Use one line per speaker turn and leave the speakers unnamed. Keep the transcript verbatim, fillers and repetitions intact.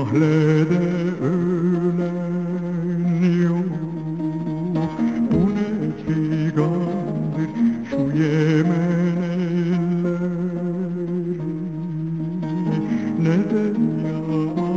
Mahlede ölen yok. Bu ne figandır şu Yemen elleri, ne de yağmur